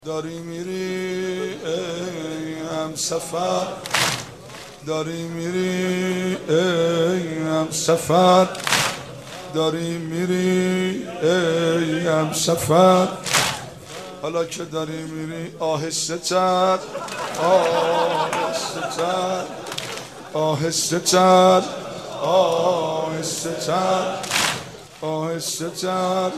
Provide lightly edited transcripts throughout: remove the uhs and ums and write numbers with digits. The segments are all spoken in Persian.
داری میری ای همسفر، داری میری ای همسفر، داری میری ای همسفر. حالا که داری میری آهسته تر، آهسته تر، آهسته تر، آهسته تر، آهسته تر.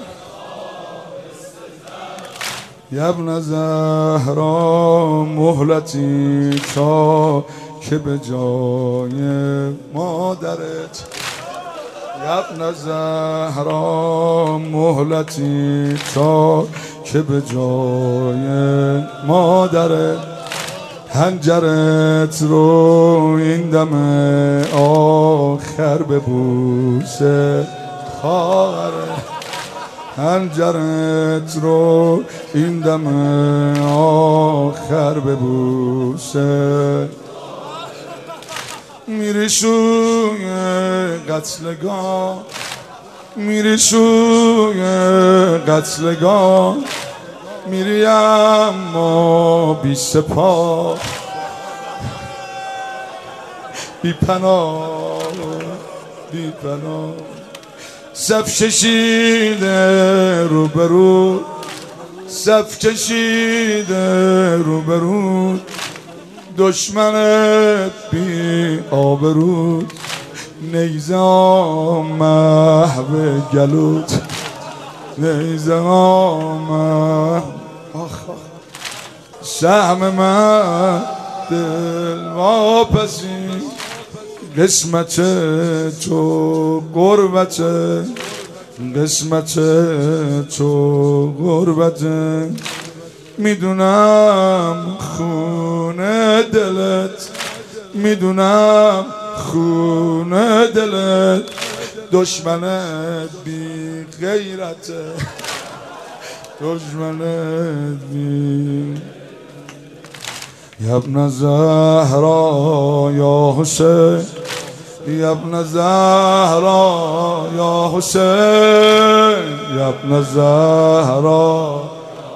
یا ابن زهرا مهلتی تا که به جای مادرت، یا ابن زهرا مهلتی تا که به جای مادرت، حنجرت رو این دم آخر ببوسه خواهرت، حنجرت رو این دم آخر ببوسه. میری سوی قتلگاه، میری سوی قتلگاه، میری اما بی سپاه، بی پناه، بی پناه. صف کشیده روبرو، صف کشیده روبرو، دشمنت بی آبرو، نیزه محو گلوت، نیزه محو. سهم من دل واپسی، قسمت تو غربت، قسمت تو غربت. میدونم خونه دلت، میدونم خونه دلت، دشمنت بی غیرت، دشمنت بی. یا ابن زهرا یا حسین، یا ابن زهرا یا حسین، یا ابن زهرا،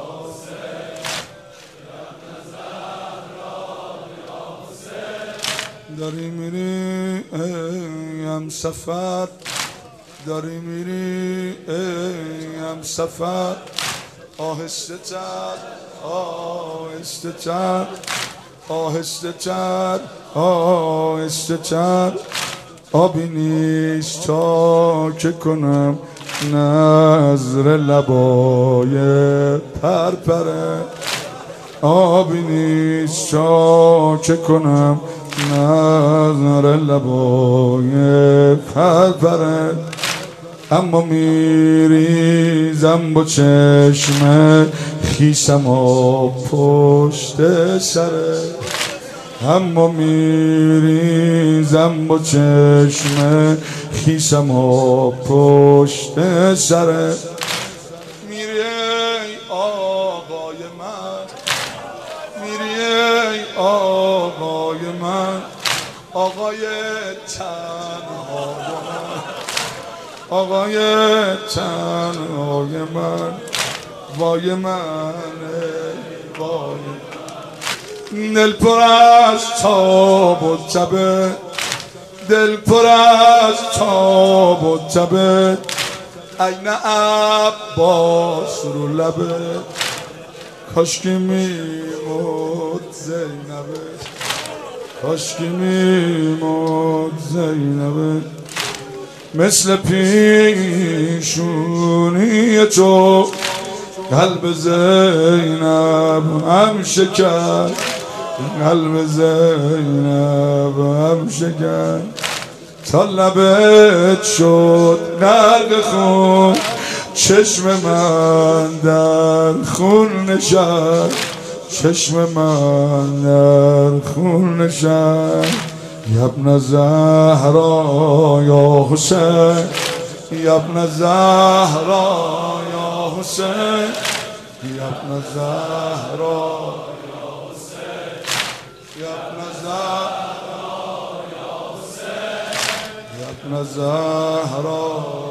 داری میری ای همسفر، داری میری ای همسفر. آهسته تر، آهسته تر، آهسته تر، آهسته تر. آبی نیست تا که کنم نظر لبای پرپره، آبی نیست تا که کنم نظر لبای پرپره. اما میریزم با چشم خیسم و پشت سره، اما میریزم با چشم خیسم و پشت سره. میری ای آقای من، میری ای آقای من، آقای تنهای من، آقای تنهای من. وای من، وای دل پر از تاب و تبه، دل پر از تاب و تبه. عین عباس رو لبه، کاشکی میمود زینبه، کاشکی میمود زینبه. مثل پیشونی تو قلب زینب هم شکر، قلب زینب هم شکر. تا لبت شد غرق خون، چشم من در خون نشست، چشم من در خون نشست. یا ابن زهرا یا حسین، یا ابن زهرا یا حسین، یا ابن زهرا یا حسین، یا ابن زهرا یا حسین، یا ابن زهرا.